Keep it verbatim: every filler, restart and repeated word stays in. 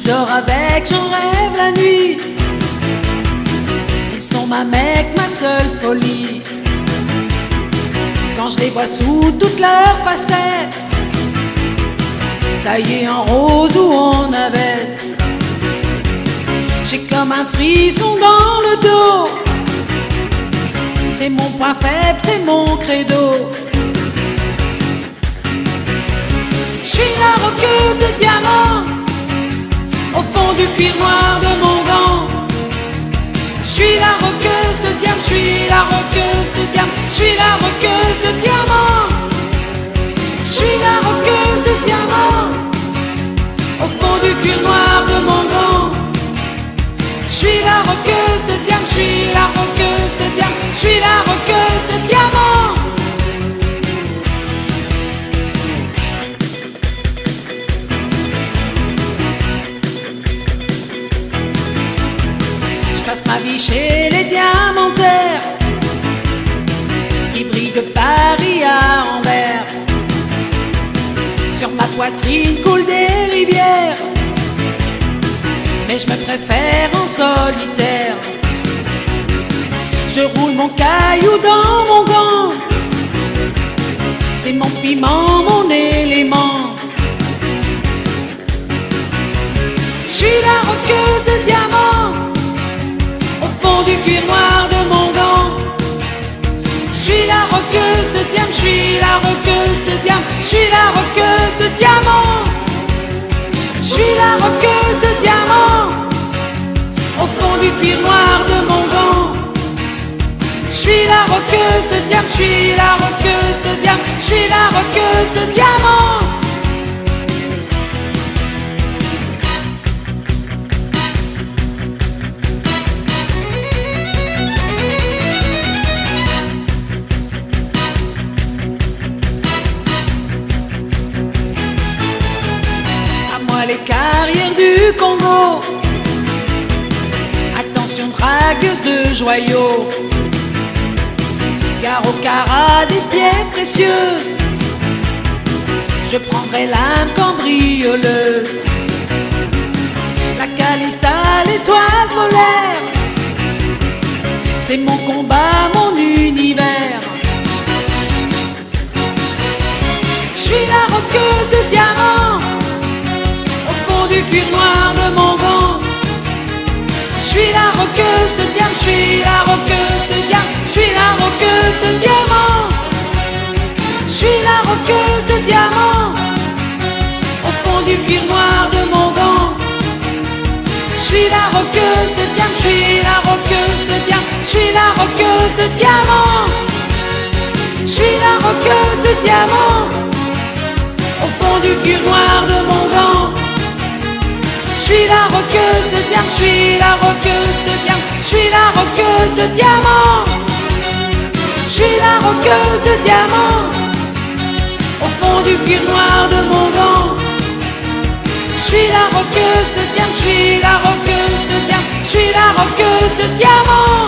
dors avec, j'en rêve la nuit. Ils sont ma mec, ma seule folie. Quand je les vois sous toutes leurs facettes, taillés en rose ou en navette, j'ai comme un frisson dans le dos. C'est mon point faible, c'est mon credo. Je suis la roqueuse de diamants au fond du cuir noir de mon gant. Je suis la roqueuse de diamants, je suis la roqueuse de diamants, je suis la roqueuse de diamants. Je suis la roqueuse de diamants au fond du cuir noir de mon gant. Je suis la roqueuse de diamants, je suis la roqueuse de diamants, je suis la roqueuse de diamants. Je passe ma vie chez les diamantaires qui brillent de Paris à Anvers. Sur ma poitrine coulent des rivières, mais je me préfère en solitaire. Je roule mon caillou dans mon gant, c'est mon piment, mon élément. Je suis la roqueuse de diamants au fond du cuir noir de mon gant. Je suis la roqueuse de diamants, je suis la roqueuse de diamants, je suis la roqueuse de diamants. Je suis la roqueuse de diamants au fond du cuir noir de mon gant. Je suis la roqueuse de diamants, je suis la roqueuse de diamants, je suis la roqueuse de diamants. À moi les carrières du Congo, attention dragueuse de joyaux, car au carat des pierres précieuses, je prendrai l'âme cambrioleuse. La Calista, l'étoile polaire, c'est mon combat, mon univers. Je suis la roqueuse de diamants au fond du cuir noir de mon gant. Je suis la roqueuse de diamants, je suis la roqueuse de diamants, je suis la roqueuse de diamants. Je suis la roqueuse de diamants au fond du cuir noir de mon gant. Je suis la roqueuse de diamants, je suis la roqueuse de diamants, je suis la roqueuse de diamants. Je suis la roqueuse de diamants au fond du cuir noir de mon gant. Je suis la roqueuse de diamants, je suis la roqueuse de diamants, je suis la roqueuse de diamants. Je suis la roqueuse de diamants au fond du cuir noir de mon gant. Je suis la roqueuse de diamants, je suis la roqueuse de diamants, je suis la roqueuse de diamants.